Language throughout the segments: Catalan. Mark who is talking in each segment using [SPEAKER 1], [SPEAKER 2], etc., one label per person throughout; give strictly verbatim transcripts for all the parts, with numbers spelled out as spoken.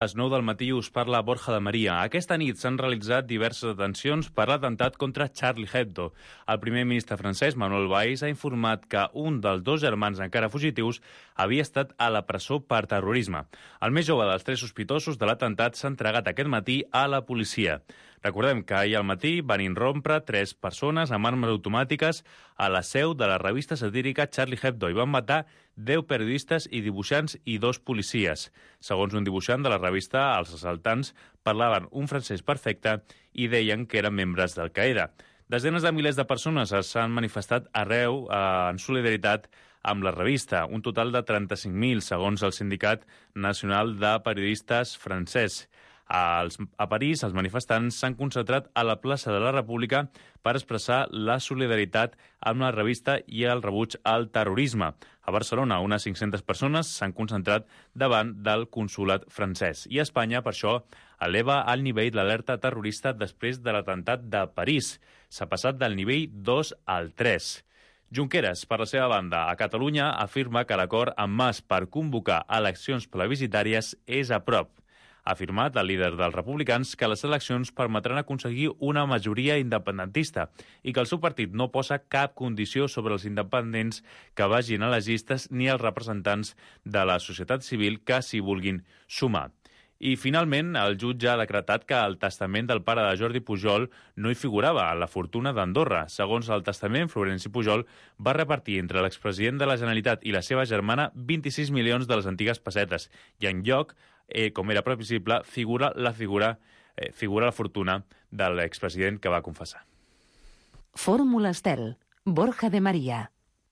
[SPEAKER 1] A les nou del matí us parla Borja de Maria. Aquesta nit s'han realitzat diverses detencions per l'atemptat contra Charlie Hebdo. El primer ministre francès, Manuel Valls, ha informat que un dels dos germans encara fugitius havia estat a la presó per terrorisme. El més jove dels tres sospitosos de l'atemptat s'ha entregat aquest matí a la policia. Recordem que ahir al matí van irrompre tres persones amb armes automàtiques a la seu de la revista satírica Charlie Hebdo i van matar deu periodistes i dibuixants i dos policies. Segons un dibuixant de la revista, els assaltants parlaven un francès perfecte i deien que eren membres d'Al-Qaeda. Desenes de milers de persones s'han manifestat arreu eh, en solidaritat amb la revista, un total de trenta-cinc mil, segons el Sindicat Nacional de Periodistes francès. Als, a París, els manifestants s'han concentrat a la plaça de la República per expressar la solidaritat amb la revista i el rebuig al terrorisme. A Barcelona, unes cinc-centes persones s'han concentrat davant del consolat francès. I Espanya, per això, eleva al nivell l'alerta terrorista després de l'atemptat de París. S'ha passat del nivell dos al tres. Junqueras, per la seva banda, a Catalunya, afirma que l'acord amb Mas per convocar eleccions plebiscitàries és a prop. Ha afirmat el líder dels republicans que les eleccions permetran aconseguir una majoria independentista i que el seu partit no posa cap condició sobre els independents que vagin a les llistes ni els representants de la societat civil que s'hi vulguin sumar. I, finalment, el jutge ha decretat que el testament del pare de Jordi Pujol no hi figurava a la fortuna d'Andorra. Segons el testament, Florenci Pujol va repartir entre l'expresident de la Generalitat i la seva germana vint-i-sis milions de les antigues pessetes i, en lloc, eh, com era previsible, figura la figura, eh, figura la fortuna de l'expresident que va confessar.
[SPEAKER 2] Fórmula Estel, Borja de Maria.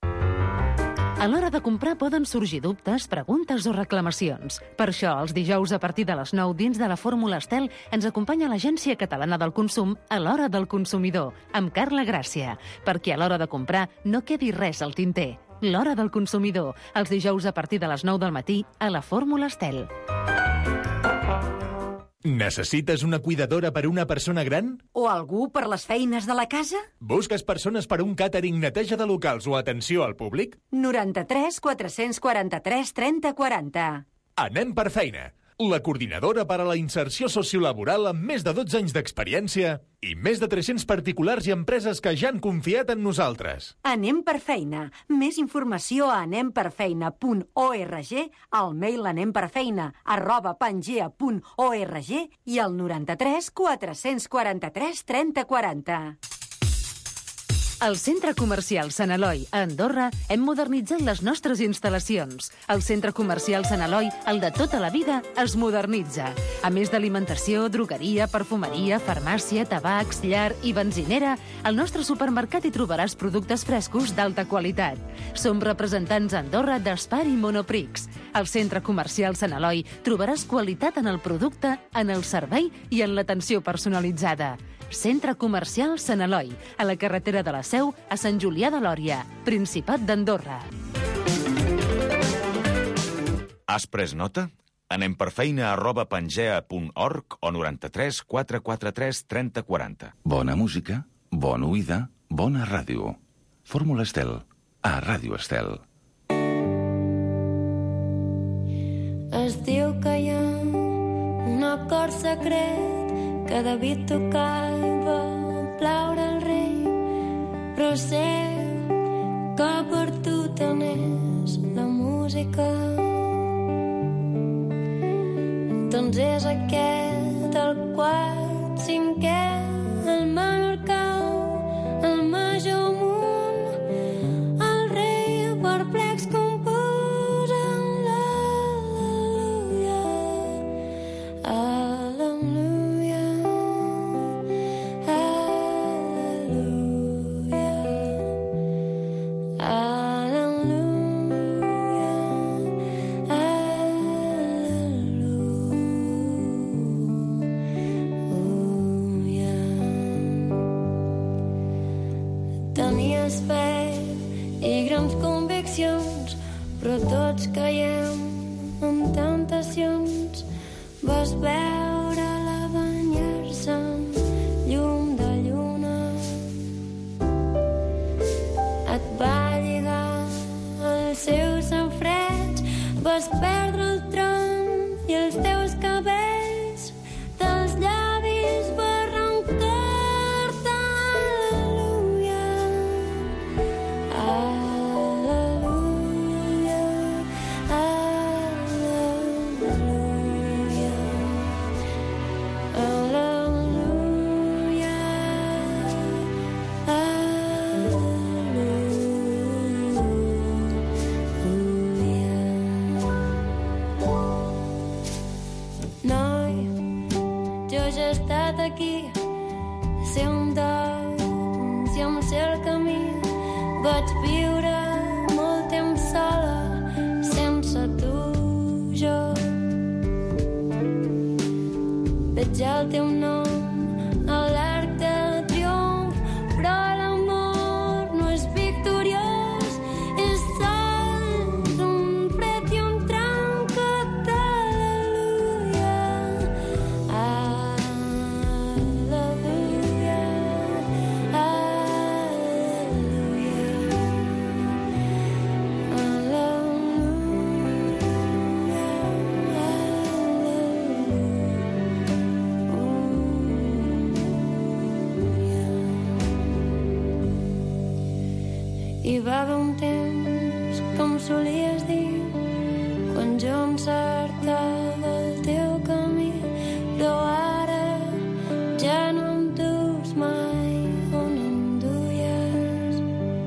[SPEAKER 2] A l'hora de comprar poden sorgir dubtes, preguntes o reclamacions. Per això, els dijous a partir de les nou dins de la Fórmula Estel ens acompanya l'Agència Catalana del Consum a l'Hora del Consumidor, amb Carla Gràcia, perquè a l'hora de comprar no quedi res al tinter. L'Hora del Consumidor, els dijous a partir de les nou del matí a la Fórmula Estel.
[SPEAKER 3] Necessites una cuidadora per una persona gran?
[SPEAKER 4] O algú per les feines de la casa?
[SPEAKER 3] Busques persones per un càtering, neteja de locals o atenció al públic?
[SPEAKER 4] noranta-tres quatre-cents quaranta-tres trenta quaranta.
[SPEAKER 3] Anem per feina. La coordinadora per a la inserció sociolaboral amb més de dotze anys d'experiència i més de tres-cents particulars i empreses que ja han confiat en nosaltres.
[SPEAKER 4] Anem per feina. Més informació a anemperfeina punt org, al mail anemperfeina arroba pangea punt org i al noranta-tres quatre-cents quaranta-tres trenta quaranta.
[SPEAKER 2] Al Centre Comercial Sant Eloi, a Andorra, hem modernitzat les nostres instal·lacions. El Centre Comercial Sant Eloi, el de tota la vida, es modernitza. A més d'alimentació, drogueria, perfumeria, farmàcia, tabacs, llar i benzinera, al nostre supermercat hi trobaràs productes frescos d'alta qualitat. Som representants a Andorra d'Espar i Monoprix. Al Centre Comercial Sant Eloi trobaràs qualitat en el producte, en el servei i en l'atenció personalitzada. Centre Comercial Sant Eloi, a la carretera de la Seu, a Sant Julià de Lòria, Principat d'Andorra.
[SPEAKER 5] Has pres nota? Anem per feina arroba pangea punt org o noranta-tres quatre quatre tres trenta quaranta.
[SPEAKER 6] Bona música, bona oïda, bona ràdio. Fórmula Estel, a Ràdio Estel.
[SPEAKER 7] Es diu que hi ha un acord secret que David tocava plaure el rei, però sé que per tu tant és la música. Doncs és aquest el quart, cinquè, el menor cau, el major amunt, el rei perplex composa l'al·leluia, al·leluia. Tenies fe i grans conviccions, però tots caiem en tentacions. Vas veure la banyar-se en llum de lluna. Et va lligar els seus enfreds, vas perdre el tron i els teus cabells estat aquí. Ser un temps i em ser el camí. Vaig viure molt temps sola, sense tu jo. Veig el teu nom a l'arc del triomf, però l'amor no és victoriós, és sols un fred i un trencat. Aleluia, aleluia, hi va haver un temps que em solies dir quan jo encertava el teu camí, però ara ja no em dus mai on em duies.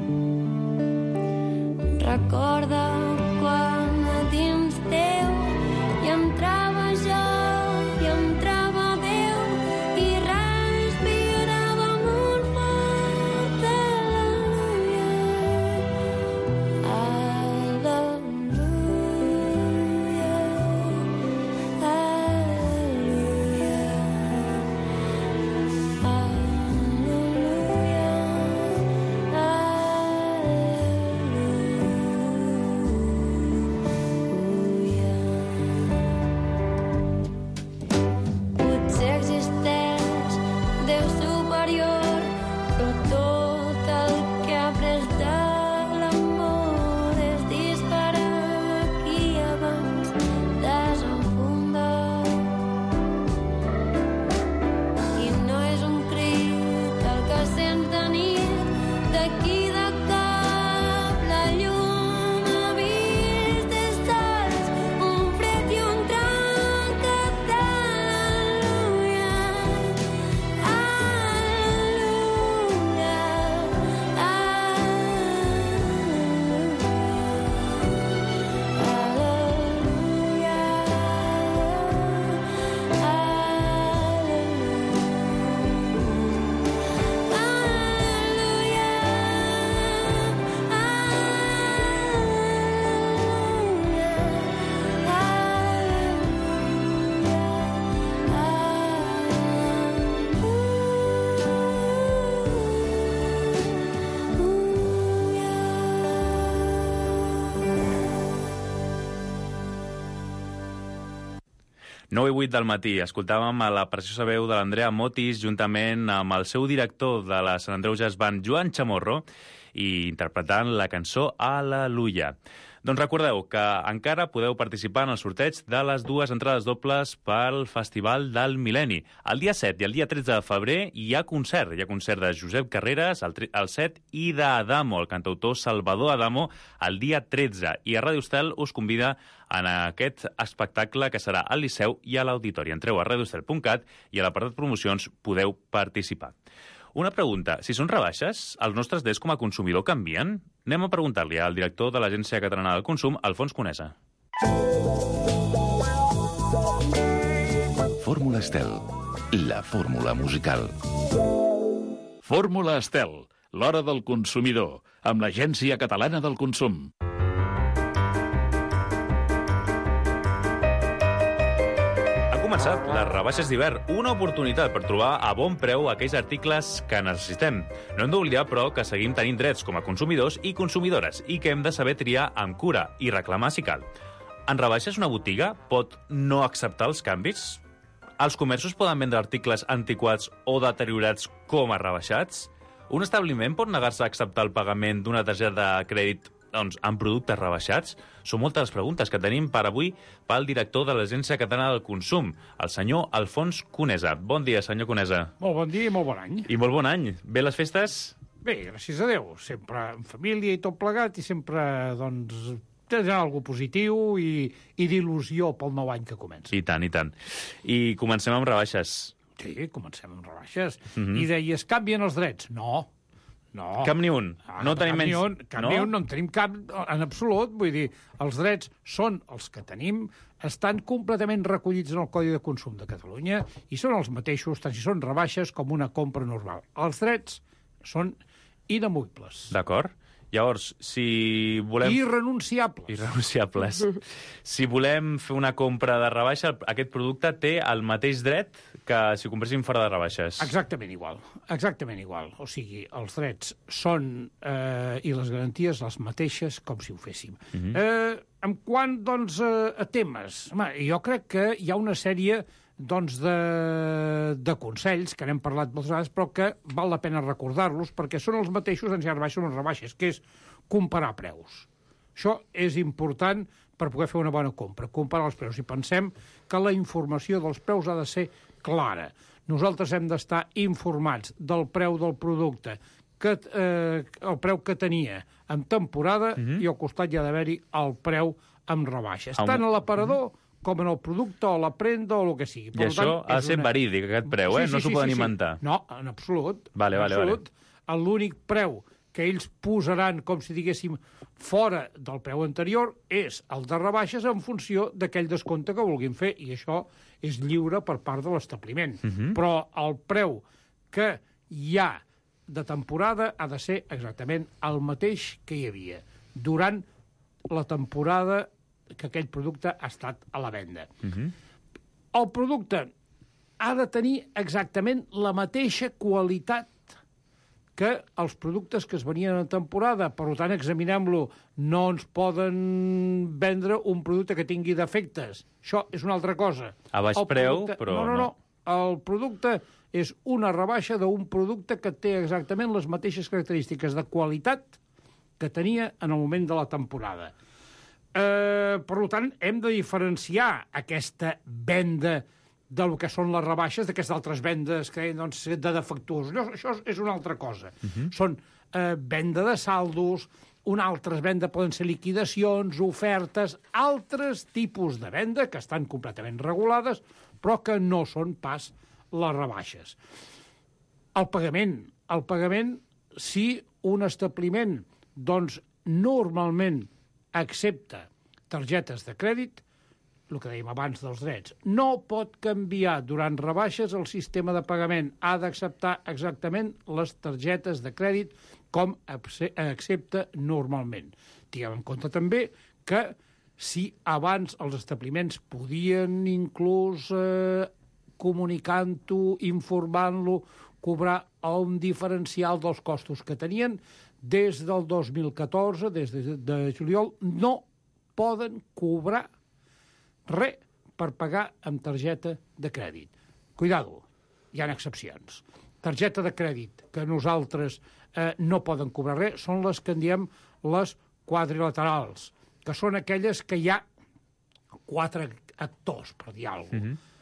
[SPEAKER 7] Recorda quan a dins teu hi entrava jo, hi entrava Déu i respirava molt fort. Potser existeix Déu superior, però tot el que ha après de l'amor és disparar aquí abans desenfundar. I no és un crit el que sents de nit, d'aquí de cop la llum ha vist és sols un fred i un trencat. Aleluia,
[SPEAKER 1] nou i vuit del matí. Escoltàvem a la preciosa veu de l'Andrea Motis juntament amb el seu director de la Sant Andreu Jazz Band, Joan Chamorro, i interpretant la cançó Aleluia. Doncs recordeu que encara podeu participar en el sorteig de les dues entrades dobles pel Festival del Mil·lenni. El dia set i el dia tretze de febrer hi ha concert. Hi ha concert de Josep Carreras el, el set i d'Adamo, el cantautor Salvador Adamo, el dia tretze. I a Ràdio Estel us convida en aquest espectacle que serà al Liceu i a l'Auditori. Entreu a radioestel punt cat i a l'apartat promocions podeu participar. Una pregunta. Si són rebaixes, els nostres drets com a consumidor canvien? Anem a preguntar-li al director de l'Agència Catalana del Consum, Alfons Conesa.
[SPEAKER 6] Fórmula Estel, la fórmula musical.
[SPEAKER 8] Fórmula Estel, l'hora del consumidor, amb l'Agència Catalana del Consum.
[SPEAKER 1] Començat les rebaixes d'hivern, una oportunitat per trobar a bon preu aquells articles que necessitem. No hem d'oblidar, però, que seguim tenint drets com a consumidors i consumidores i que hem de saber triar amb cura i reclamar si cal. En rebaixes una botiga pot no acceptar els canvis? Els comerços poden vendre articles antiquats o deteriorats com a rebaixats? Un establiment pot negar-se a acceptar el pagament d'una targeta de crèdit doncs, amb productes rebaixats? Són moltes les preguntes que tenim per avui pel director de l'Agència Catalana del Consum, el senyor Alfons Conesa. Bon dia, senyor Conesa.
[SPEAKER 9] Molt bon dia i molt bon any.
[SPEAKER 1] I molt bon any. Bé les festes?
[SPEAKER 9] Bé, gràcies a Déu. Sempre en família i tot plegat i sempre, doncs, tenen alguna positiu i, i d'il·lusió pel nou any que comença.
[SPEAKER 1] I tant, i tant. I comencem amb rebaixes.
[SPEAKER 9] Sí, comencem amb rebaixes.
[SPEAKER 1] Mhm.
[SPEAKER 9] I deies, canvien els drets? No. No.
[SPEAKER 1] Cap ni un.
[SPEAKER 9] Ah,
[SPEAKER 1] no tenim
[SPEAKER 9] cap
[SPEAKER 1] menys...
[SPEAKER 9] Ni un, cap
[SPEAKER 1] no?
[SPEAKER 9] ni un, no en tenim cap en absolut. Vull dir, els drets són els que tenim estan completament recollits en el Codi de Consum de Catalunya i són els mateixos, tant si són rebaixes com una compra normal. Els drets són inamovibles.
[SPEAKER 1] D'acord. Llavors, si volem...
[SPEAKER 9] Irrenunciables.
[SPEAKER 1] Irrenunciables. Si volem fer una compra de rebaixa, aquest producte té el mateix dret que si ho compréssim fora de rebaixes.
[SPEAKER 9] Exactament igual. Exactament igual. O sigui, els drets són eh, i les garanties les mateixes com si ho féssim. Uh-huh. eh, en quant, doncs, a, a temes, home, jo crec que hi ha una sèrie doncs, de, de consells, que n'hem parlat moltes vegades, però que val la pena recordar-los, perquè són els mateixos en si rebaixes o no rebaixes, que és comparar preus. Això és important per poder fer una bona compra, comparar els preus. I pensem que la informació dels preus ha de ser clara. Nosaltres hem d'estar informats del preu del producte, que, eh, el preu que tenia en temporada, uh-huh. i al costat hi ha d'haver-hi el preu amb rebaixes.
[SPEAKER 1] Am...
[SPEAKER 9] Tant a l'aparador uh-huh. com en el producte o la prenda o el que sigui. Per
[SPEAKER 1] I això
[SPEAKER 9] tant,
[SPEAKER 1] ha de ser
[SPEAKER 9] una...
[SPEAKER 1] verídic, aquest preu, eh? Sí, sí, no s'ho
[SPEAKER 9] sí,
[SPEAKER 1] poden
[SPEAKER 9] sí,
[SPEAKER 1] inventar.
[SPEAKER 9] Sí. No, en absolut.
[SPEAKER 1] Vale,
[SPEAKER 9] en
[SPEAKER 1] vale,
[SPEAKER 9] absolut. Vale. L'únic preu que ells posaran, com si diguéssim, fora del preu anterior, és el de rebaixes en funció d'aquell descompte que vulguin fer, i això és lliure per part de l'establiment. Uh-huh. Però el preu que hi ha de temporada ha de ser exactament el mateix que hi havia durant la temporada que aquell producte ha estat a la venda. Uh-huh. El producte ha de tenir exactament la mateixa qualitat que els productes que es venien en temporada. Per tant, examinem-lo. No ens poden vendre un producte que tingui defectes. Això és una altra cosa.
[SPEAKER 1] A baix
[SPEAKER 9] el
[SPEAKER 1] preu,
[SPEAKER 9] producte...
[SPEAKER 1] però
[SPEAKER 9] no, no, no. El producte és una rebaixa d'un producte que té exactament les mateixes característiques de qualitat que tenia en el moment de la temporada. Eh, per tant, hem de diferenciar aquesta venda del que són les rebaixes d'aquestes altres vendes que doncs, de defectuosos. Això és una altra cosa. Uh-huh. Són eh, venda de saldos, una altra venda poden ser liquidacions, ofertes, altres tipus de venda que estan completament regulades, però que no són pas les rebaixes. El pagament. El pagament, si un establiment doncs, normalment accepta targetes de crèdit, el que dèiem abans dels drets, no pot canviar durant rebaixes el sistema de pagament. Ha d'acceptar exactament les targetes de crèdit com accepta normalment. Tinguem en compte també que si abans els establiments podien inclús eh, comunicant-ho, informant-lo, cobrar un diferencial dels costos que tenien, des del dos mil catorze, des de, de juliol, no poden cobrar res per pagar amb targeta de crèdit. Cuidado, hi ha excepcions. Targeta de crèdit que nosaltres eh, no poden cobrar res són les que en diem les quadrilaterals, que són aquelles que hi ha quatre actors, per dir alguna cosa. Mm-hmm.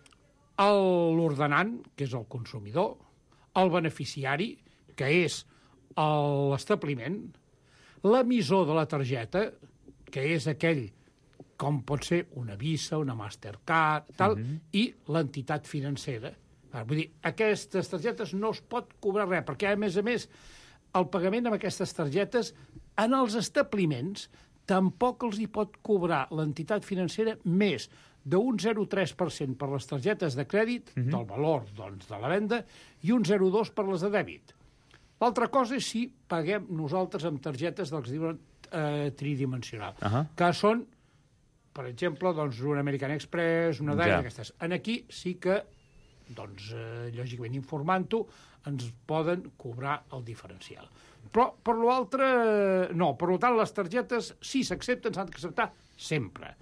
[SPEAKER 9] L'ordenant, que és el consumidor, el beneficiari, que és l'establiment, l'emissor de la targeta, que és aquell com pot ser una Visa, una Mastercard, tal, uh-huh. i l'entitat financera. Vull dir, aquestes targetes no es pot cobrar res, perquè, a més a més, el pagament amb aquestes targetes en els establiments tampoc els hi pot cobrar l'entitat financera més d'un zero coma tres per cent per les targetes de crèdit, uh-huh. del valor doncs, de la venda, i un zero coma dos per les de dèbit. L'altra cosa és si paguem nosaltres amb targetes del que es diuen eh, tridimensional, uh-huh. que són, per exemple, doncs, un American Express, una d'elles, ja. Aquestes. En aquí sí que, doncs, eh, lògicament informant-ho, ens poden cobrar el diferencial. Però, per l'altre, no. Per tant, les targetes, si s'accepten, s'han d'acceptar sempre.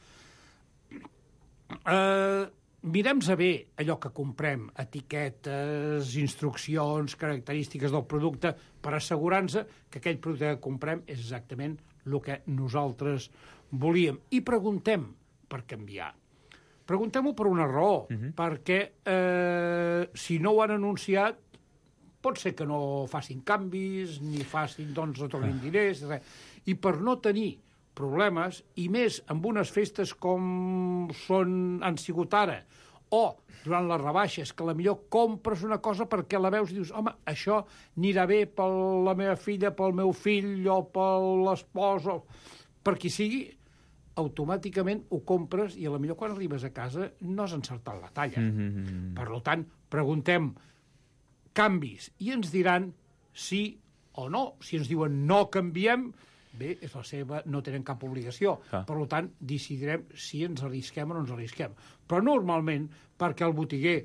[SPEAKER 9] Eh, mirem-se bé allò que comprem, etiquetes, instruccions, característiques del producte, per assegurar-nos que aquell producte que comprem és exactament el que nosaltres volíem. I preguntem per canviar. Preguntem-ho per una raó, uh-huh. perquè eh, si no ho han anunciat, pot ser que no facin canvis, ni facin, doncs, retornin diners, res. I per no tenir problemes, i més amb unes festes com són, han sigut ara, o durant les rebaixes, que la millor compres una cosa perquè la veus i dius, home, això anirà bé per la meva filla, pel meu fill, o per l'espòs, o per qui sigui, automàticament ho compres i a la millor quan arribes a casa no has encertat la talla. Mm-hmm. Per tant, preguntem canvis i ens diran sí o no. Si ens diuen no canviem, bé, és la seva, no tenen cap obligació. Ah. Per tant, decidirem si ens arrisquem o no ens arrisquem. Però normalment, perquè el botiguer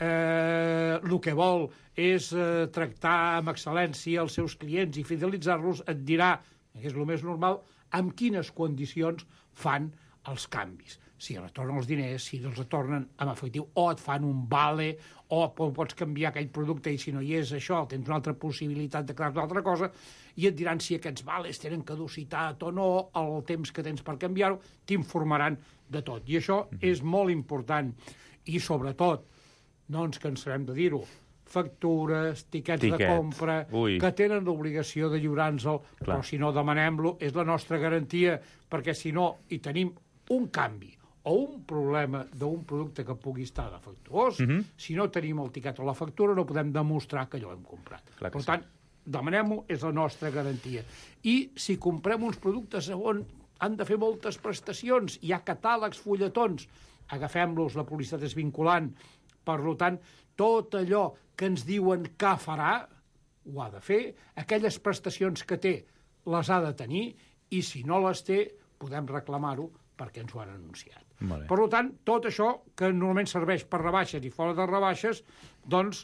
[SPEAKER 9] eh, el que vol és eh, tractar amb excel·lència els seus clients i fidelitzar-los, et dirà, que és el més normal, amb quines condicions fan els canvis. Si retornen els diners, si els retornen amb efectiu, o et fan un vale, o pots canviar aquell producte i si no hi és això, tens una altra possibilitat de crear una altra cosa, i et diran si aquests vales tenen caducitat o no, el temps que tens per canviar-ho, t'informaran de tot. I això mm-hmm. és molt important. I sobretot, no ens cansarem de dir-ho, factures, tiquets Tiquet. de compra, Ui. que tenen l'obligació de lliurar-nos-el, però si no demanem-lo, és la nostra garantia, perquè si no hi tenim un canvi o un problema d'un producte que pugui estar defectuós, mm-hmm. si no tenim el tiquet o la factura no podem demostrar que allò hem comprat. Clar per tant, sí. demanem-ho, és la nostra garantia. I si comprem uns productes on han de fer moltes prestacions, hi ha catàlegs, fulletons, agafem-los, la publicitat és vinculant, per tant, tot allò que ens diuen que farà, ho ha de fer, aquelles prestacions que té les ha de tenir, i si no les té, podem reclamar-ho perquè ens ho han anunciat. Per tant, tot això que normalment serveix per rebaixes i fora de rebaixes, doncs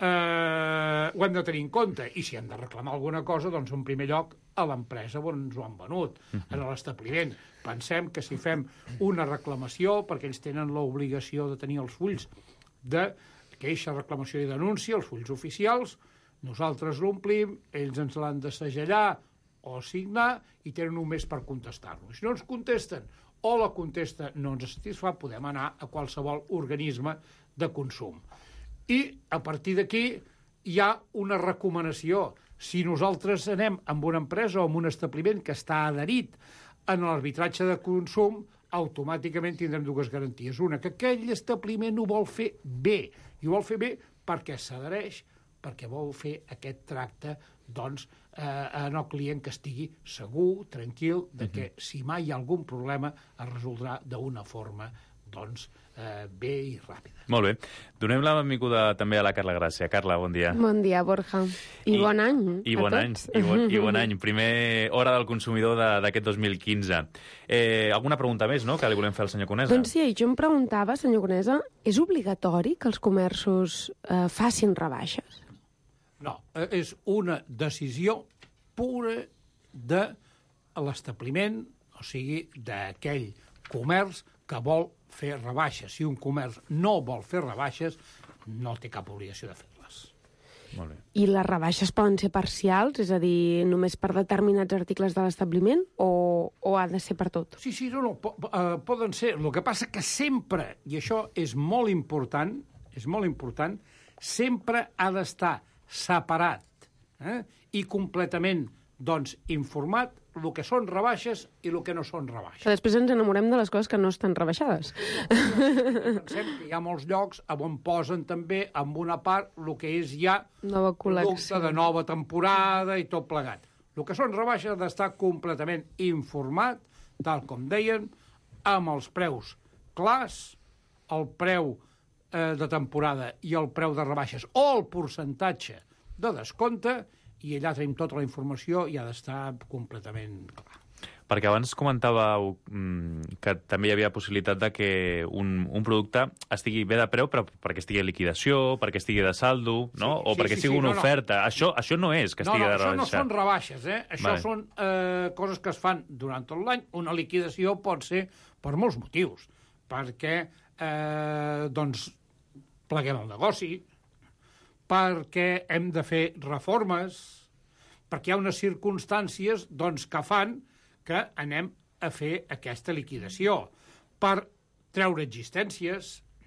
[SPEAKER 9] eh, ho hem de tenir en compte. I si hem de reclamar alguna cosa, doncs en primer lloc a l'empresa on ens ho han venut, uh-huh. en l'establiment. Pensem que si fem una reclamació, perquè ells tenen l'obligació de tenir els fulls de queixa, reclamació i denúncia, els fulls oficials, nosaltres l'omplim, ells ens l'han de segellar o signar i tenen un mes per contestar-lo. Si no ens contesten o la contesta no ens satisfà, podem anar a qualsevol organisme de consum. I a partir d'aquí hi ha una recomanació. Si nosaltres anem amb una empresa o amb un establiment que està adherit en l'arbitratge de consum, automàticament tindrem dues garanties. Una, que aquell establiment ho vol fer bé, i ho vol fer bé perquè s'adhereix, perquè vol fer aquest tracte doncs, eh, en el client que estigui segur, tranquil, de que uh-huh. si mai hi ha algun problema es resoldrà d'una forma doncs, eh, bé i ràpida.
[SPEAKER 1] Molt bé. Donem la benvinguda també a la Carla Gràcia. Carla, bon dia.
[SPEAKER 10] Bon dia, Borja. I, I bon any
[SPEAKER 1] i bon
[SPEAKER 10] a
[SPEAKER 1] any,
[SPEAKER 10] tots.
[SPEAKER 1] I bon, I bon any. Primer hora del consumidor d'aquest dos mil quinze. Eh, alguna pregunta més, no?, que li volem fer al senyor Conesa?
[SPEAKER 10] Doncs sí, jo em preguntava, senyor Conesa, és obligatori que els comerços eh, facin rebaixes?
[SPEAKER 9] No, és una decisió pura de l'establiment, o sigui, d'aquell comerç que vol fer rebaixes. Si un comerç no vol fer rebaixes, no té cap obligació de fer-les.
[SPEAKER 1] Molt bé.
[SPEAKER 10] I les rebaixes poden ser parcials, és a dir, només per determinats articles de l'establiment, o, o ha de ser per tot?
[SPEAKER 9] Sí, sí, no, no, po uh, poden ser. El que passa que sempre, i això és molt important, és molt important, sempre ha d'estar separat eh? i completament doncs, informat el que són rebaixes i el que no són rebaixes.
[SPEAKER 10] Que després ens enamorem de les coses que no estan rebaixades.
[SPEAKER 9] Pensem que hi ha molts llocs on posen també en una part el que és ja
[SPEAKER 10] nova
[SPEAKER 9] producte de nova temporada i tot plegat. El que són rebaixes ha d'estar completament informat, tal com deien, amb els preus clars, el preu eh, de temporada i el preu de rebaixes o el percentatge de descompte, i allà tenim tota la informació i ha d'estar completament clar.
[SPEAKER 1] Perquè abans comentàveu mm, que també hi havia possibilitat de que un, un producte estigui bé de preu però perquè estigui a liquidació, perquè estigui de saldo, no?
[SPEAKER 9] Sí,
[SPEAKER 1] o
[SPEAKER 9] sí,
[SPEAKER 1] perquè
[SPEAKER 9] sí,
[SPEAKER 1] sigui
[SPEAKER 9] sí,
[SPEAKER 1] una
[SPEAKER 9] no, no.
[SPEAKER 1] oferta. Això, això no és que estigui
[SPEAKER 9] no, no,
[SPEAKER 1] de rebaixar.
[SPEAKER 9] No, això no són rebaixes, eh? Això
[SPEAKER 1] vale.
[SPEAKER 9] són eh, coses que es fan durant tot l'any. Una liquidació pot ser per molts motius. Perquè, eh, doncs, pleguem el negoci, perquè hem de fer reformes, perquè hi ha unes circumstàncies doncs, que fan que anem a fer aquesta liquidació per treure existències.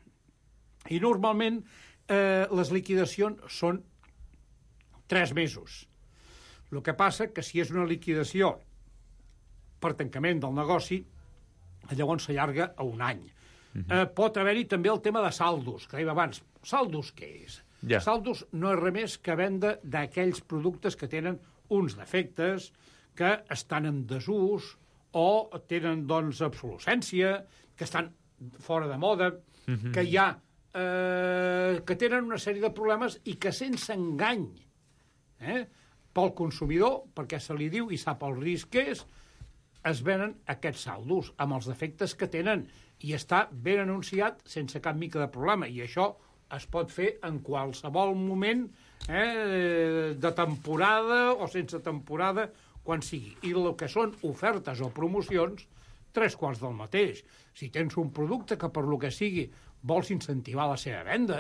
[SPEAKER 9] I normalment eh, les liquidacions són tres mesos. El que passa que si és una liquidació per tancament del negoci, llavors s'allarga a un any. Uh-huh. eh, pot haver-hi també el tema de saldos, que dèiem abans. Saldos què és? Yeah. Saldos no és res més que venda d'aquells productes que tenen uns defectes, que estan en desús o tenen, doncs, obsolescència, que estan fora de moda, mm-hmm. que hi ha... Eh, que tenen una sèrie de problemes i que sense engany, eh, pel consumidor, perquè se li diu i sap el risc que és, es venen aquests saldos amb els defectes que tenen i està ben anunciat sense cap mica de problema. I això es pot fer en qualsevol moment, eh, de temporada o sense temporada, quan sigui. I el que són ofertes o promocions, tres quarts del mateix. Si tens un producte que per lo que sigui vols incentivar la seva venda,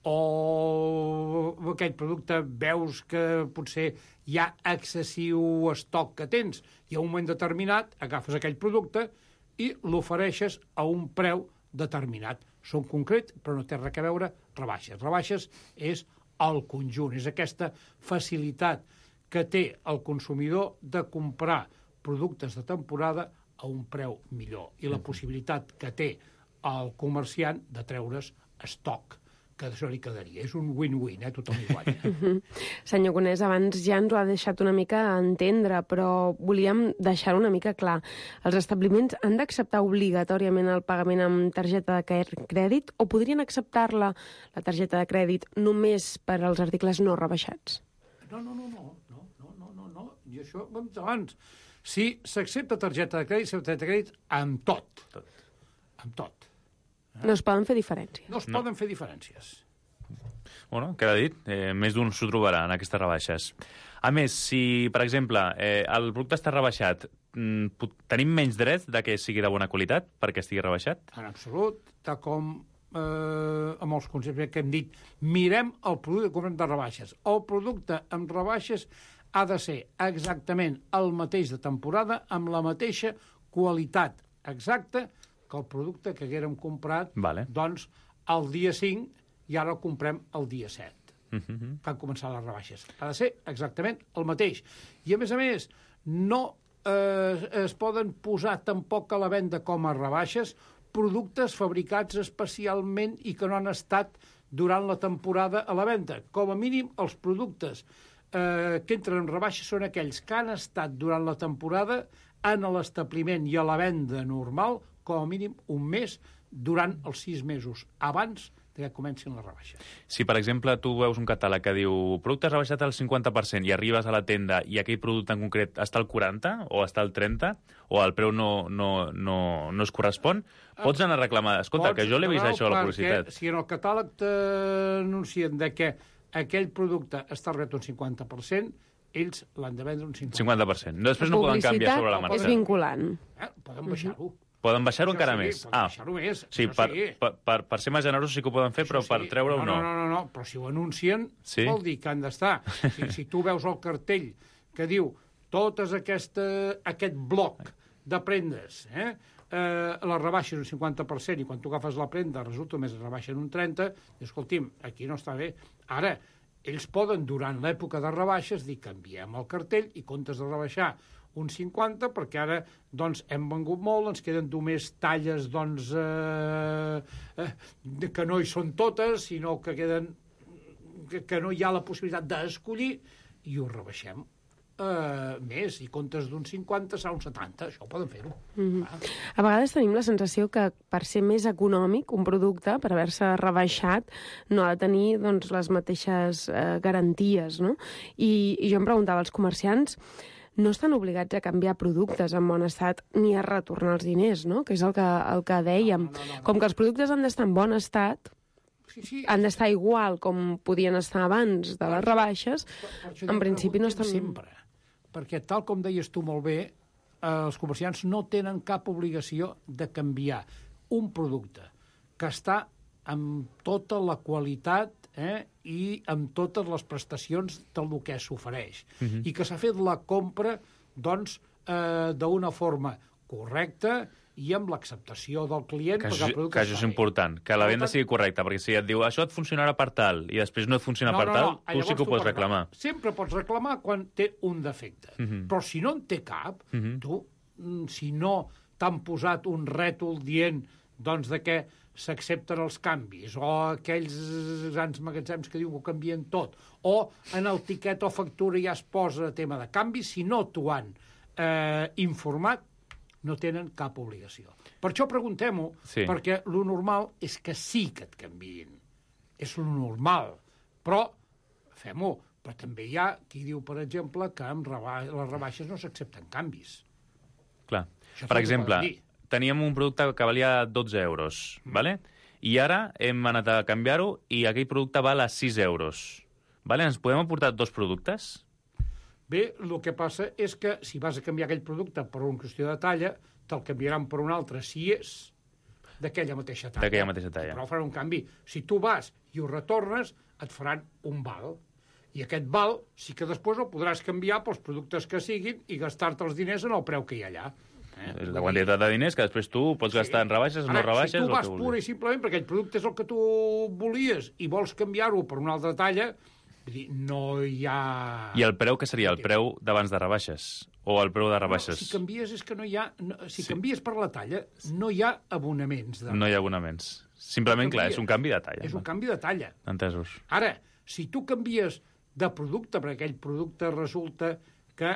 [SPEAKER 9] o aquell producte veus que potser hi ha excessiu estoc que tens i a un moment determinat agafes aquell producte i l'ofereixes a un preu determinat. Són concret, però no té res a veure rebaixes. Rebaixes és el conjunt, és aquesta facilitat que té el consumidor de comprar productes de temporada a un preu millor i la possibilitat que té el comerciant de treure's estoc, que això li quedaria. És un win-win, eh? Tothom hi guanya.
[SPEAKER 10] Uh-huh. Senyor Conés, abans ja ens ho ha deixat una mica a entendre, però volíem deixar una mica clar. Els establiments han d'acceptar obligatòriament el pagament amb targeta de crèdit o podrien acceptar-la, la targeta de crèdit, només per als articles no rebaixats?
[SPEAKER 9] No, no, no, no, no, no, no, no, no. I això ho hem dit abans. Si s'accepta targeta de crèdit, s'accepta targeta de crèdit amb tot. tot. Amb tot.
[SPEAKER 10] No es poden fer diferències.
[SPEAKER 9] No es no. poden fer diferències.
[SPEAKER 1] Bueno, queda dit, eh, més d'un s'ho trobarà en aquestes rebaixes. A més, si, per exemple, eh, el producte està rebaixat, mm, tenim menys dret de que sigui de bona qualitat perquè estigui rebaixat?
[SPEAKER 9] En absolut, tal com eh, amb els conceptes que hem dit, mirem el producte que comprem de rebaixes. El producte amb rebaixes ha de ser exactament el mateix de temporada, amb la mateixa qualitat exacta que el producte que haguérem comprat,
[SPEAKER 1] vale. doncs,
[SPEAKER 9] el dia cinc i ara el comprem el dia set.
[SPEAKER 1] Uh-huh.
[SPEAKER 9] Que han començat les rebaixes. Ha de ser exactament el mateix. I, a més a més, no eh, es poden posar tampoc a la venda com a rebaixes productes fabricats especialment i que no han estat durant la temporada a la venda. Com a mínim, els productes eh, que entren en rebaixes són aquells que han estat durant la temporada en l'establiment i a la venda normal com a mínim un mes durant els sis mesos abans que comencin les rebaixes.
[SPEAKER 1] Si, per exemple, tu veus un catàleg que diu producte rebaixat al cinquanta per cent i arribes a la tenda i aquell producte en concret està al quaranta o està al trenta o el preu no, no, no, no es correspon, pots anar a reclamar. Escolta, pots, que jo l'he vist això a la publicitat.
[SPEAKER 9] Si en el catàleg t'anuncien de que aquell producte està ret un cinquanta per cent, ells l'han de vendre un cinquanta per cent.
[SPEAKER 1] cinquanta per cent. Després no poden canviar sobre la marxa.
[SPEAKER 10] És vinculant.
[SPEAKER 9] Eh? Poden baixar-ho.
[SPEAKER 1] Poden baixar-ho encara
[SPEAKER 9] sí,
[SPEAKER 1] més.
[SPEAKER 9] Poden
[SPEAKER 1] ah,
[SPEAKER 9] baixar-ho més.
[SPEAKER 1] Sí, per,
[SPEAKER 9] sí.
[SPEAKER 1] Per, per, per ser més generosos sí que ho poden fer, això però sí. Per treure-ho no.
[SPEAKER 9] No, no, no, no, però si ho anuncien,
[SPEAKER 1] sí?
[SPEAKER 9] vol dir que han d'estar. Si, si tu veus el cartell que diu totes aquesta, aquest bloc de prendes, eh, eh, la rebaixa un cinquanta per cent i quan tu agafes la prenda resulta més rebaixa en un trenta, i escolti'm, aquí no està bé. Ara, ells poden, durant l'època de rebaixes, dir canviem el cartell i comptes de rebaixar un cinquanta, perquè ara doncs, hem vengut molt, ens queden només talles doncs, eh, eh, que no hi són totes, sinó que queden que, que no hi ha la possibilitat d'escollir, i ho rebaixem eh, més, i comptes d'un cinquanta serà un setanta, això poden fer-ho.
[SPEAKER 10] Mm-hmm. Ah. A vegades tenim la sensació que per ser més econòmic un producte, per haver-se rebaixat, no ha de tenir doncs, les mateixes eh, garanties, no? I, i jo em preguntava, els comerciants no estan obligats a canviar productes en bon estat ni a retornar els diners, no? Que és el que, el que dèiem. No, no, no, no. Com que els productes han d'estar en bon estat, sí, sí, han d'estar igual com podien estar abans de les rebaixes, per, per en principi no estan...
[SPEAKER 9] Sempre, perquè tal com deies tu molt bé, eh, els comerciants no tenen cap obligació de canviar un producte que està amb tota la qualitat eh, i amb totes les prestacions del que s'ofereix. Uh-huh. I que s'ha fet la compra doncs, eh, d'una forma correcta i amb l'acceptació del client.
[SPEAKER 1] Que, això, que això és important, que la venda sigui correcta, perquè si et diu això et funcionarà per tal i després no et funciona no, per no, tal, no. tu Llavors sí que ho pots reclamar. reclamar.
[SPEAKER 9] Sempre pots reclamar quan té un defecte. Uh-huh. Però si no en té cap, uh-huh. tu, si no t'han posat un rètol dient doncs, de què s'accepten els canvis, o aquells grans magatzems que diuen que ho canvien tot, o en el tiquet o factura ja es posa tema de canvis, si no t'ho han eh, informat, no tenen cap obligació. Per això preguntem-ho,
[SPEAKER 1] Sí.
[SPEAKER 9] perquè lo normal és que sí que et canviïn. És lo normal. Però fem-ho. Però també hi ha qui diu, per exemple, que amb reba les rebaixes no s'accepten canvis.
[SPEAKER 1] Clar.
[SPEAKER 9] Això
[SPEAKER 1] Per
[SPEAKER 9] és el que
[SPEAKER 1] exemple,
[SPEAKER 9] poden dir.
[SPEAKER 1] teníem un producte que valia dotze euros, mm. vale? I ara hem anat a canviar-ho i aquell producte val a sis euros. Vale? Ens podem aportar dos productes?
[SPEAKER 9] Bé, el que passa és que si vas a canviar aquell producte per una qüestió de talla, te'l canviaran per un altre si és d'aquella mateixa talla.
[SPEAKER 1] D'aquella mateixa talla.
[SPEAKER 9] Però faran un canvi. Si tu vas i ho retornes, et faran un val. I aquest val sí que després el podràs canviar pels productes que siguin i gastar-te els diners en el preu que hi ha allà. Eh?
[SPEAKER 1] La quantitat de diners que després tu pots gastar en rebaixes,
[SPEAKER 9] Ara,
[SPEAKER 1] no rebaixes...
[SPEAKER 9] si tu
[SPEAKER 1] el
[SPEAKER 9] vas
[SPEAKER 1] que vulguis.
[SPEAKER 9] pura i simplement perquè aquell producte és el que tu volies i vols canviar-ho per una altra talla, vull dir, no hi ha...
[SPEAKER 1] I el preu, que seria? El preu d'abans de rebaixes? O el preu de rebaixes?
[SPEAKER 9] No, si canvies és que no hi ha... No, si
[SPEAKER 1] Sí.
[SPEAKER 9] canvies per la talla, no hi ha abonaments. De...
[SPEAKER 1] No hi ha abonaments. Simplement, clar, és un canvi de talla.
[SPEAKER 9] És un canvi de talla.
[SPEAKER 1] Entesos.
[SPEAKER 9] Ara, si tu canvies de producte, perquè aquell producte resulta que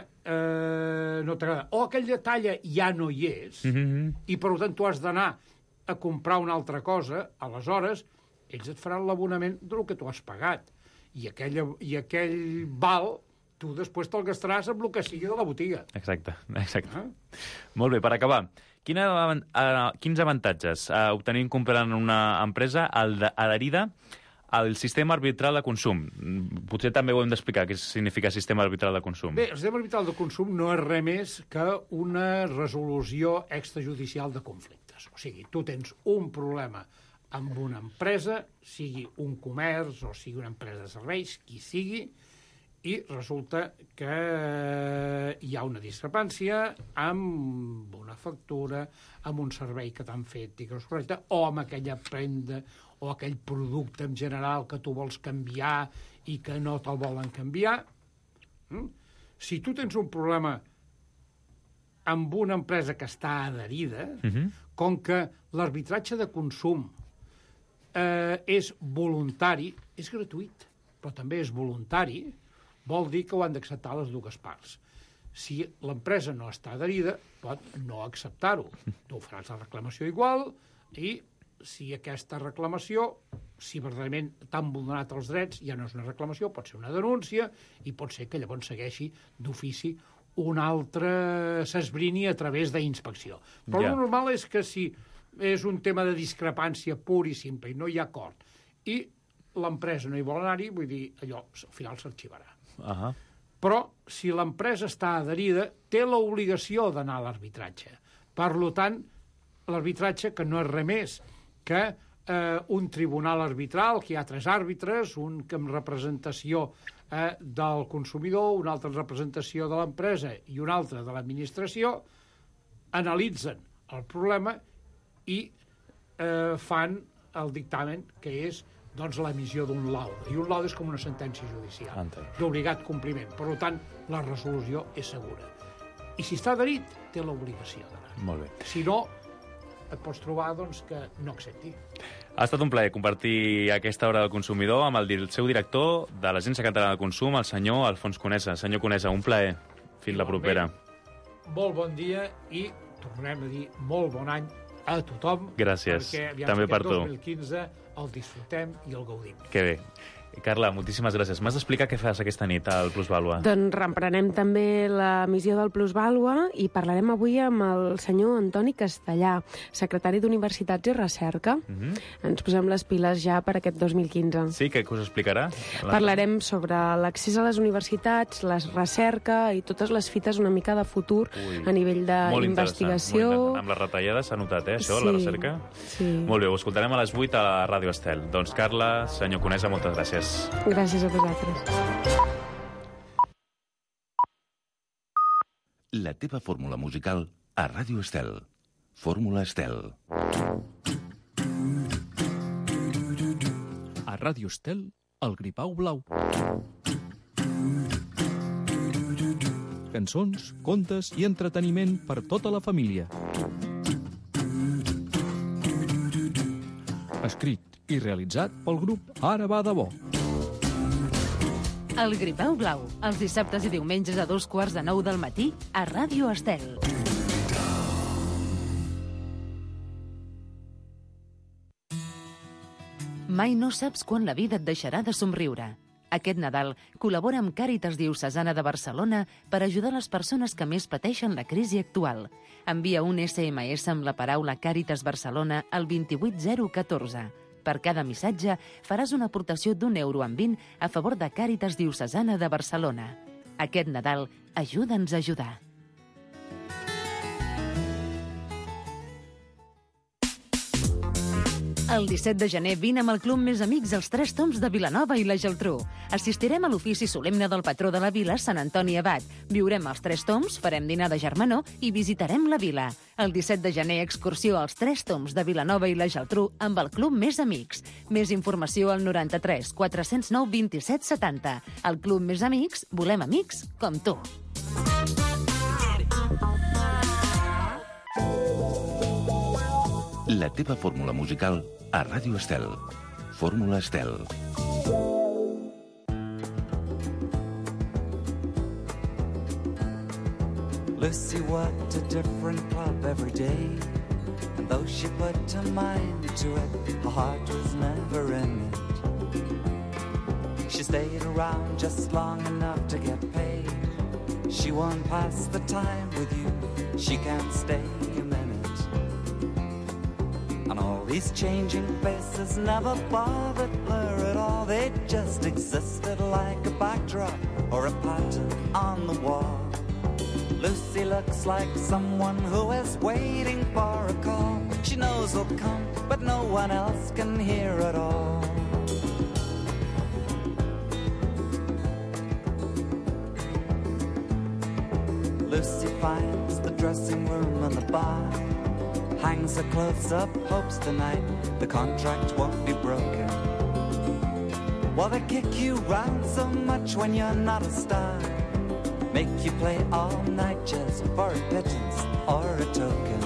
[SPEAKER 9] eh, no t'agrada, o aquella talla ja no hi és,
[SPEAKER 1] Mm-hmm.
[SPEAKER 9] i per tant tu has d'anar a comprar una altra cosa, aleshores ells et faran l'abonament del que tu has pagat. I, aquella, i aquell val tu després te'l gastaràs amb el que sigui de la botiga.
[SPEAKER 1] Exacte, exacte.
[SPEAKER 9] Ah?
[SPEAKER 1] Molt bé, per acabar, quina, uh, quins avantatges uh, obtenim comprant una empresa adherida al sistema arbitral de consum? Potser també ho hem d'explicar, què significa sistema arbitral de consum.
[SPEAKER 9] Bé, el sistema arbitral de consum no és res més que una resolució extrajudicial de conflictes. O sigui, tu tens un problema amb una empresa, sigui un comerç o sigui una empresa de serveis, qui sigui, i resulta que hi ha una discrepància amb una factura, amb un servei que t'han fet i que no és correcte, o amb aquella prenda o aquell producte en general que tu vols canviar i que no te'l volen canviar. Mm? Si tu tens un problema amb una empresa que està adherida,
[SPEAKER 1] Mm-hmm.
[SPEAKER 9] com que l'arbitratge de consum eh, és voluntari, és gratuït, però també és voluntari, vol dir que ho han d'acceptar les dues parts. Si l'empresa no està adherida, pot no acceptar-ho. Tu faràs la reclamació igual i si aquesta reclamació, si verdaderament t'han vulnerat els drets, ja no és una reclamació, pot ser una denúncia i pot ser que llavors segueixi d'ofici un altre s'esbrini a través d'inspecció. Però
[SPEAKER 1] Ja.
[SPEAKER 9] el normal és que si és un tema de discrepància pur i simple i no hi ha acord i l'empresa no hi vol anar-hi, vull dir, allò al final s'arxivarà.
[SPEAKER 1] Uh-huh.
[SPEAKER 9] Però si l'empresa està adherida, té l'obligació d'anar a l'arbitratge. Per tant, l'arbitratge, que no és res més que eh, un tribunal arbitral, que hi ha tres àrbitres, un que amb representació eh, del consumidor, un altre en representació de l'empresa i un altre de l'administració, analitzen el problema i eh, fan el dictamen, que és doncs, l'emissió d'un laude. I un laude és com una sentència judicial,
[SPEAKER 1] Entesos.
[SPEAKER 9] d'obligat compliment. Per tant, la resolució és segura. I si està adherit, té l'obligació d'anar.
[SPEAKER 1] Molt bé.
[SPEAKER 9] Si no, et pots trobar doncs, que no accepti.
[SPEAKER 1] Ha estat un plaer compartir aquesta hora del consumidor amb el, di- el seu director de l'Agència Catalana de Consum, el senyor Alfons Conesa. Senyor Conesa, un plaer. Fins la propera.
[SPEAKER 9] Molt bon dia i tornem a dir molt bon any a tothom.
[SPEAKER 1] Gràcies.
[SPEAKER 9] Perquè aviam,
[SPEAKER 1] També
[SPEAKER 9] si
[SPEAKER 1] per
[SPEAKER 9] aquest
[SPEAKER 1] tu.
[SPEAKER 9] dos mil quinze el disfrutem i el gaudim.
[SPEAKER 1] Que bé. Carla, moltíssimes gràcies. M'has d'explicar què fas aquesta nit al Plusvàlua?
[SPEAKER 10] Doncs reprenem també la missió del Plusvàlua i parlarem avui amb el senyor Antoni Castellà, secretari d'Universitats i Recerca.
[SPEAKER 1] Mm-hmm.
[SPEAKER 10] Ens posem les piles ja per aquest dos mil quinze.
[SPEAKER 1] Sí, què us explicarà? La...
[SPEAKER 10] Parlarem sobre l'accés a les universitats, la recerca i totes les fites una mica de futur
[SPEAKER 1] Ui,
[SPEAKER 10] a nivell
[SPEAKER 1] molt
[SPEAKER 10] d'investigació.
[SPEAKER 1] interessant, molt interessant. Amb les retallades s'ha notat, eh, això,
[SPEAKER 10] Sí,
[SPEAKER 1] la recerca?
[SPEAKER 10] sí.
[SPEAKER 1] Molt bé, ho escoltarem a les vuit a la Ràdio Estel. Doncs, Carla, senyor Conesa, moltes gràcies.
[SPEAKER 10] Gràcies a vosaltres.
[SPEAKER 6] La teva fórmula musical a Ràdio Estel. Fórmula Estel.
[SPEAKER 11] A Ràdio Estel, el Gripau Blau. Cançons, contes i entreteniment per tota la família. Escrit i realitzat pel grup Ara va de bo.
[SPEAKER 2] El Gripau Blau, els dissabtes i diumenges a dos quarts de nou del matí a Ràdio Estel. Mai no saps quan la vida et deixarà de somriure. Aquest Nadal col·labora amb Càritas Diocesana de Barcelona per ajudar les persones que més pateixen la crisi actual. Envia un esse eme esse amb la paraula Càritas Barcelona al dos vuit zero un quatre. Per cada missatge faràs una aportació d'un euro en vint a favor de Càritas Diocesana de Barcelona. Aquest Nadal, ajuda'ns a ajudar. El disset de gener vine amb el Club Més Amics als Tres Tombs de Vilanova i la Geltrú. Assistirem a l'ofici solemne del patró de la vila, Sant Antoni Abat. Viurem als Tres Tombs, farem dinar de germanor i visitarem la vila. El disset de gener, excursió als Tres Tombs de Vilanova i la Geltrú amb el Club Més Amics. Més informació al noranta-tres quatre cents nou vint-i-set setanta. El Club Més Amics, volem amics com tu.
[SPEAKER 6] La teva fórmula musical a Ràdio Estel. Fórmula Estel.
[SPEAKER 12] Lucy worked a different club every day, and though she put her mind to it, her heart was never in it. She stayed around just long enough to get paid. She won't pass the time with you, she can't stay a minute. And all these changing faces never bothered her at all. They just existed like a backdrop or a pattern on the wall. Lucy looks like someone who is waiting for a call. She knows will come, but no one else can hear it all. Lucy finds the dressing room and the bar, hangs her clothes up, hopes tonight the contract won't be broken. Well, they kick you round so much when you're not a star, make you play all night just for a pittance or a token.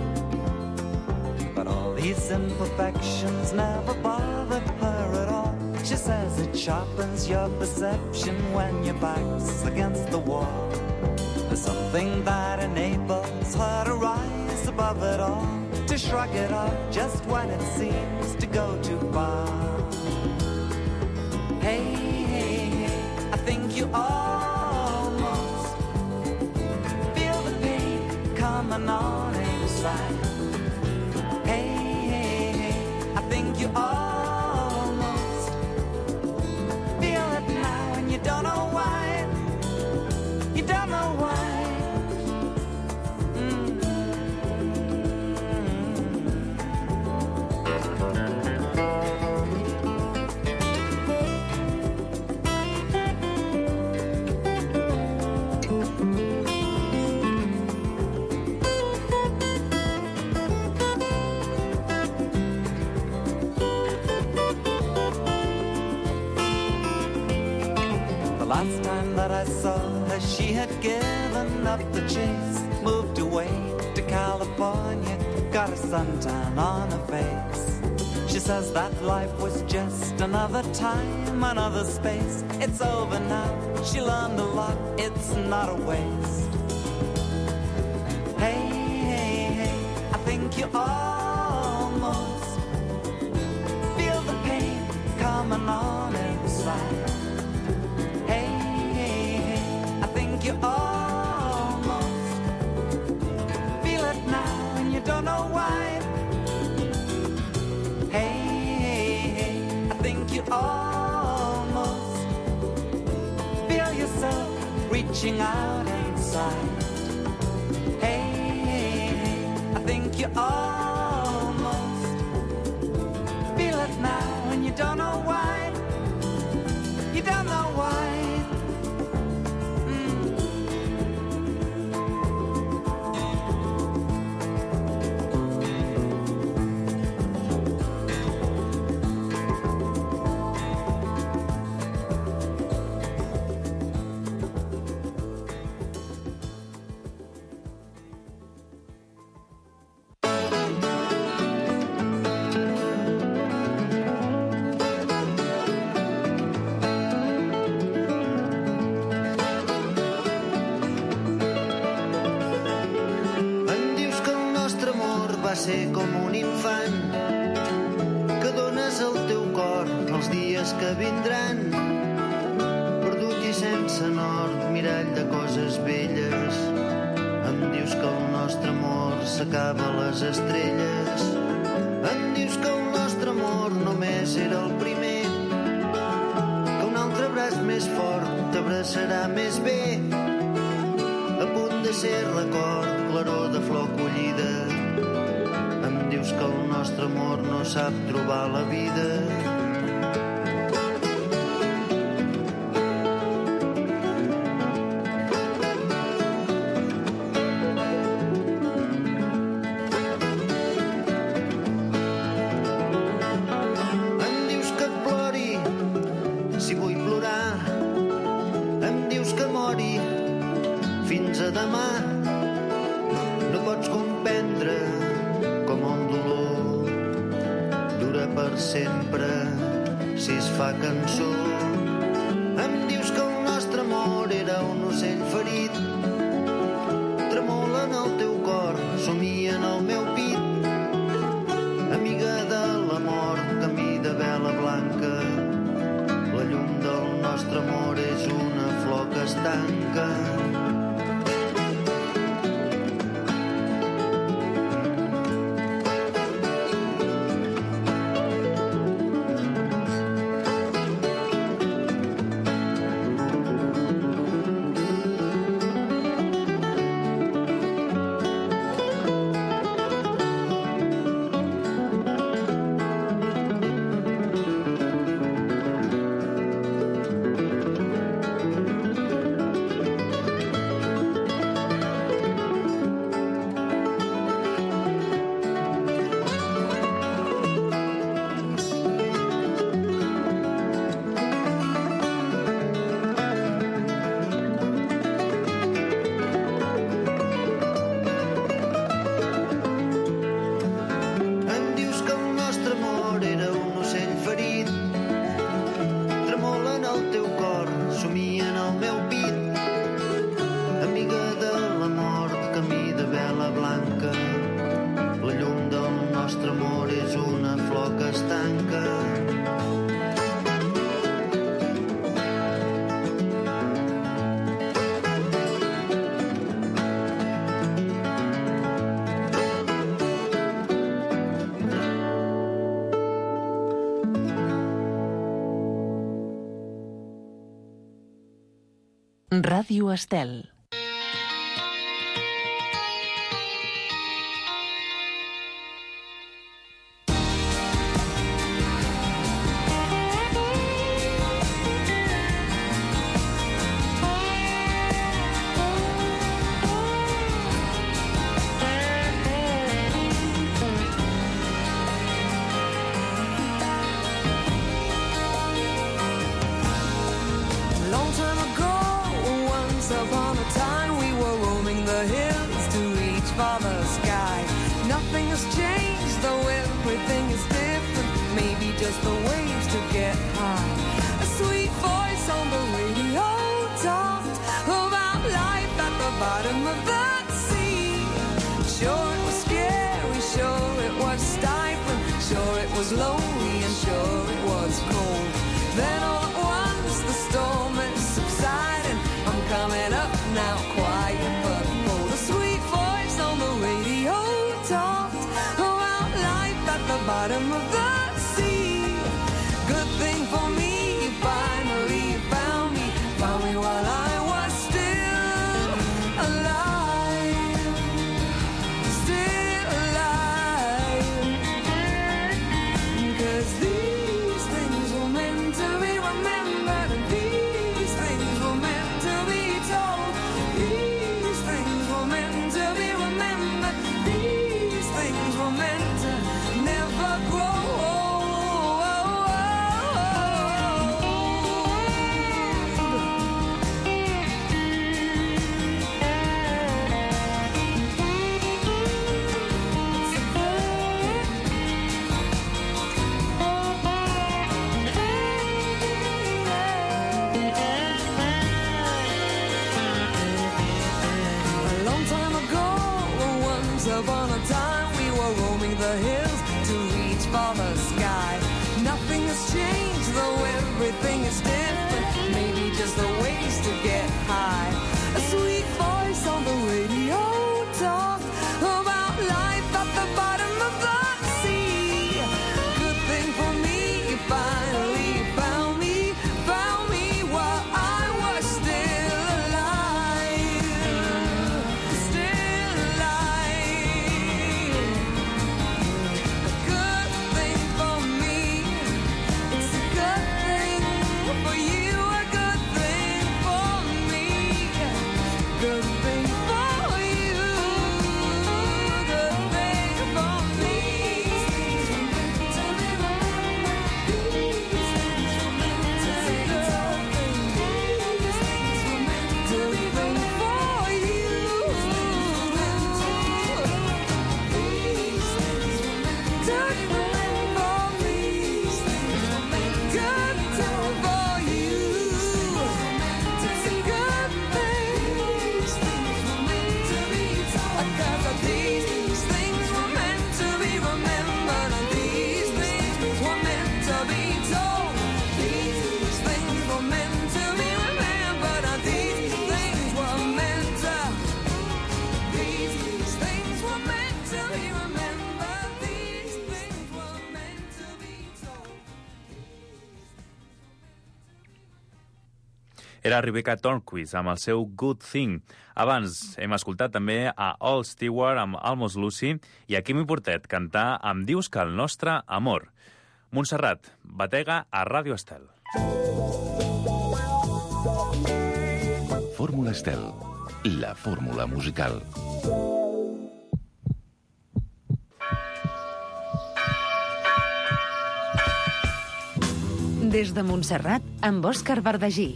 [SPEAKER 12] But all these imperfections never bothered her at all. She says it sharpens your perception when your back's against the wall. There's something that enables her to rise above it all, to shrug it off just when it seems to go too far. Hey, hey, hey, I think you almost feel the pain coming on inside. Hey, hey, hey, I think you almost feel it now and you don't know why. You don't know why. Last time that I saw her, she had given up the chase, moved away to California, got a suntan on her face. She says that life was just another time, another space. It's over now, she learned a lot, it's not a waste. Hey, hey, hey, I think you almost feel the pain coming on inside. You almost feel it now and you don't know why. Hey, hey, hey, I think you almost feel yourself reaching out inside. Hey, hey, hey, I think you almost feel it now and you don't know why. You don't know why.
[SPEAKER 13] ser com un infant que dones el teu cor dies que vindran, perdut i sense nord, mirall de coses velles. Em dius que el nostre amor s'acaba a les estrelles. Em dius que el nostre amor només era el primer, que un altre braç més fort t'abraçarà més bé, a punt de ser l'acord, claror de flor collida. Em dius que el nostre amor no sap trobar la vida. Em dius que et plori si vull plorar. Em dius que mori fins a demà. No pots comprendre com el dolor dura per sempre si es fa cançó. Em dius que el nostre amor era un ocell ferit, tremola en el teu cor, somia en el meu pit. Amiga de la mort, camí de vela blanca, la llum del nostre amor és una flor que es tanca.
[SPEAKER 2] Ràdio Estel.
[SPEAKER 14] the hills to reach for the sky. Nothing has changed,
[SPEAKER 12] though everything is different. Maybe just the ways to get high. A sweet voice on the radio talk about life at the bottom of the sea. Good thing for me, you finally found me, found me while I was still alive, still alive. A good thing for me, it's a good thing for you, a good thing for me, good thing for you, good thing for me. To be remembered, these things were meant to be told. These things were meant to be for you. These things were meant to be for me. Good time for you. It's a good thing. These things were meant to be told. Because these things were meant to be remembered, and these things were meant to be told. These things were meant to be remembered, and these things were meant to. These things were meant to be remembered. These things were meant to be told.
[SPEAKER 1] Era Rebecca Tornquist amb el seu Good Thing. Abans hem escoltat també a All Stewart amb Almost Lucy i a Quimi Portet cantar Em dius que el nostre amor. Montserrat, batega a Ràdio Estel.
[SPEAKER 6] Fórmula Estel, la fórmula musical.
[SPEAKER 2] Des de Montserrat, amb Òscar Verdagí.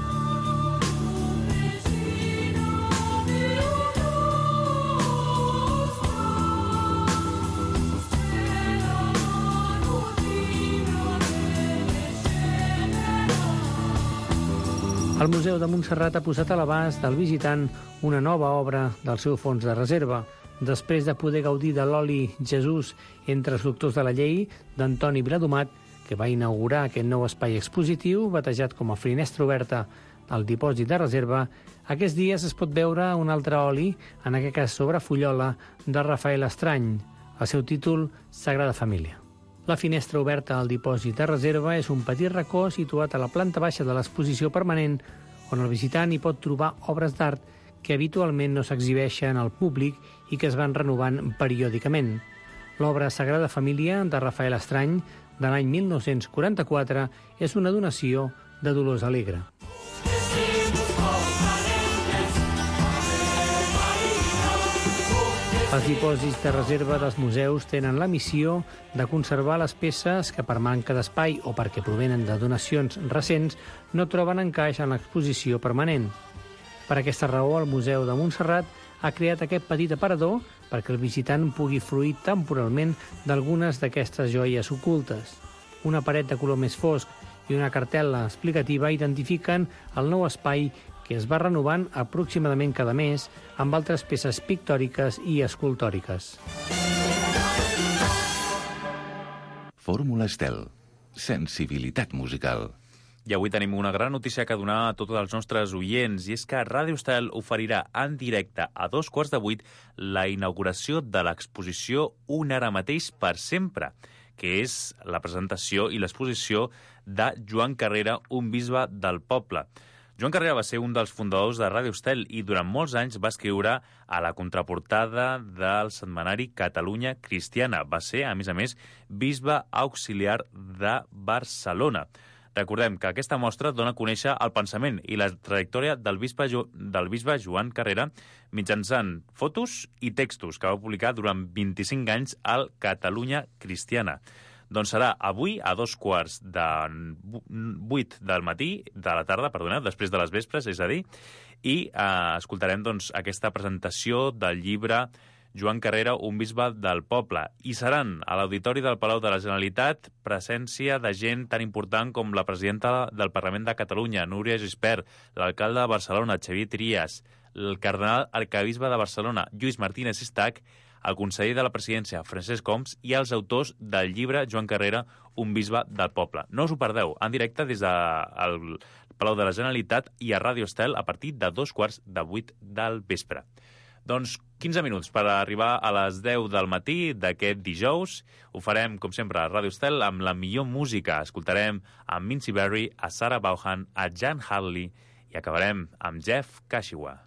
[SPEAKER 9] El Museu de Montserrat ha posat a l'abast del visitant una nova obra del seu fons de reserva. Després de poder gaudir de l'oli Jesús entre els doctors de la llei d'Antoni Viladomat, que va inaugurar aquest nou espai expositiu, batejat com a Finestra Oberta al dipòsit de reserva, aquests dies es pot veure un altre oli, en aquest cas sobre fullola, de Rafael Estrany. El seu títol, Sagrada Família. La Finestra Oberta al dipòsit de reserva és un petit racó situat a la planta baixa de l'exposició permanent, on el visitant hi pot trobar obres d'art que habitualment no s'exhibeixen al públic i que es van renovant periòdicament. L'obra Sagrada Família, de Rafael Estrany, de l'any mil nou-cents quaranta-quatre, és una donació de Dolors Alegre. Els dipòsits de reserva dels museus tenen la missió de conservar les peces que per manca d'espai o perquè provenen de donacions recents no troben encaix en l'exposició permanent. Per aquesta raó, el Museu de Montserrat ha creat aquest petit aparador perquè el visitant pugui fruir temporalment d'algunes d'aquestes joies ocultes. Una paret de color més fosc i una cartel·la explicativa identifiquen el nou espai que es va renovant aproximadament cada mes amb altres peces pictòriques i escultòriques.
[SPEAKER 6] Fórmula Estel, sensibilitat musical.
[SPEAKER 1] I avui tenim una gran notícia que donar a tots els nostres oients, i és que Ràdio Estel oferirà en directe a dos quarts de vuit la inauguració de l'exposició Un ara mateix per sempre, que és la presentació i l'exposició de Joan Carrera, un bisbe del poble. Joan Carrera va ser un dels fundadors de Ràdio Estel i durant molts anys va escriure a la contraportada del setmanari Catalunya Cristiana. Va ser, a més a més, bisbe auxiliar de Barcelona. Recordem que aquesta mostra dona a conèixer el pensament i la trajectòria del bisbe, jo, del bisbe Joan Carrera mitjançant fotos i textos que va publicar durant vint-i-cinc anys al Catalunya Cristiana. Doncs serà avui a dos quarts de vuit del matí, de la tarda, perdoneu, després de les vespres, és a dir, i eh, escoltarem doncs, aquesta presentació del llibre Joan Carrera, un bisbe del poble. I seran a l'Auditori del Palau de la Generalitat presència de gent tan important com la presidenta del Parlament de Catalunya, Núria Gispert, l'alcalde de Barcelona, Xavier Trias, el cardenal arcabisbe de Barcelona, Lluís Martínez Estac, el conseller de la presidència, Francesc Homs, i els autors del llibre Joan Carrera, Un bisbe del poble. No us ho perdeu, en directe des del Palau de la Generalitat i a Ràdio Estel a partir de dos quarts de vuit del vespre. Doncs quinze minuts per arribar a les deu del matí d'aquest dijous. Ho farem, com sempre, a Ràdio Estel amb la millor música. Escoltarem a Mincy Berry, a Sarah Vaughan, a Jan Hadley i acabarem amb Jeff Kashiwa.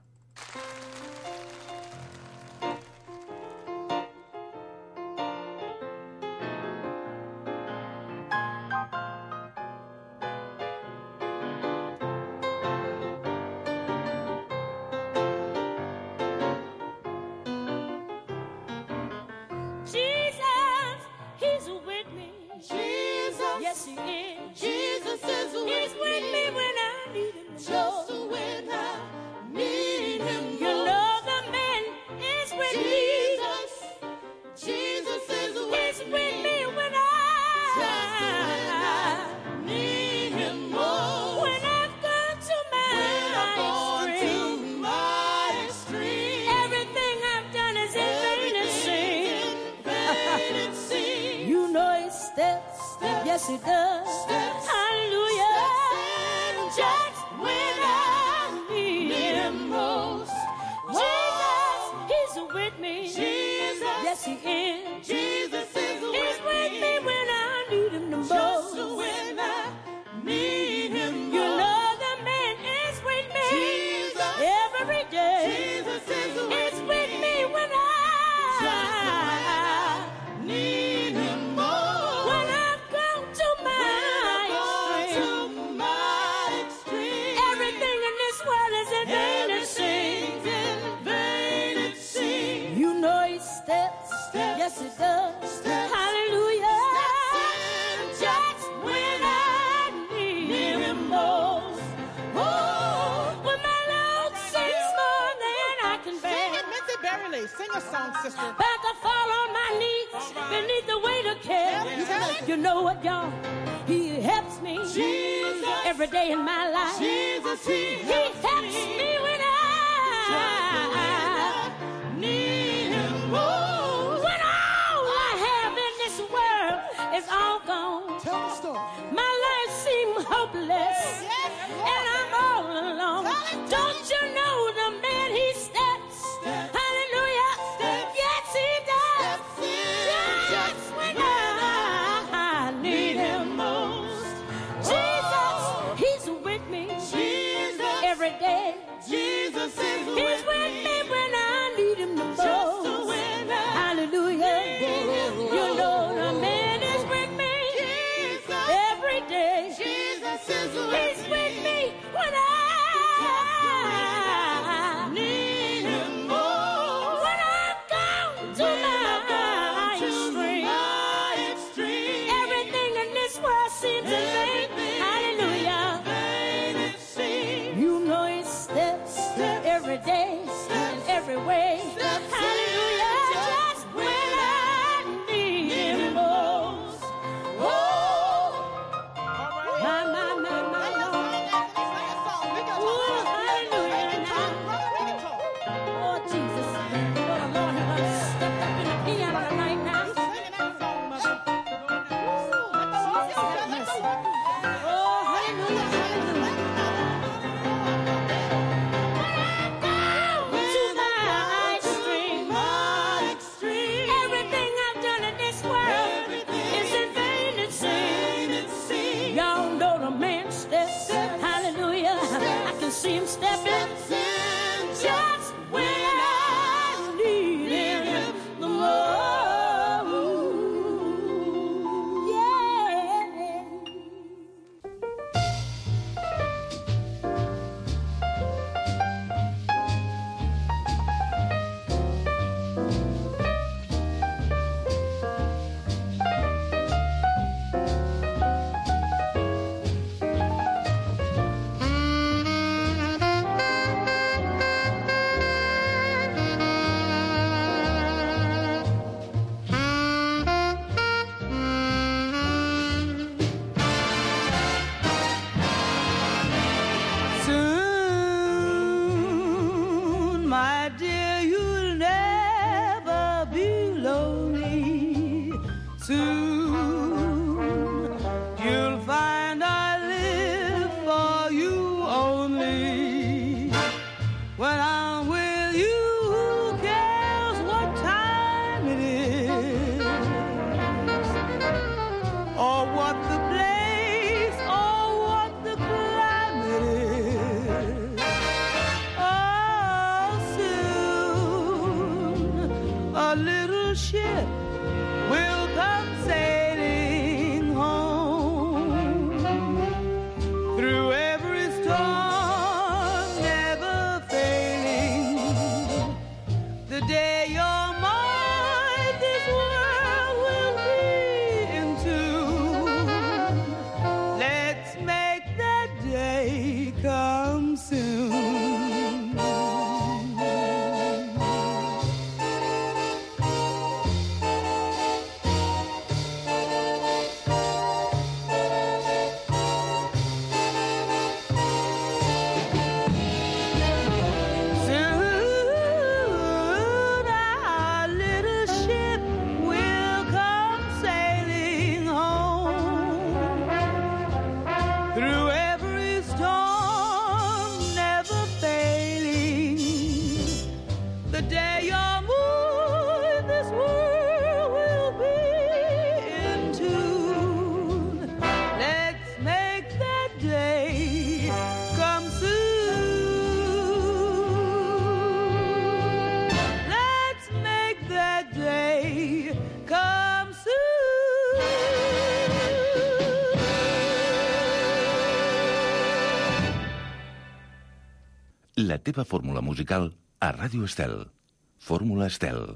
[SPEAKER 6] La teva fórmula musical a Ràdio Estel. Fórmula Estel.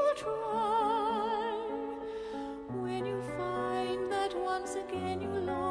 [SPEAKER 14] When you find that once again you long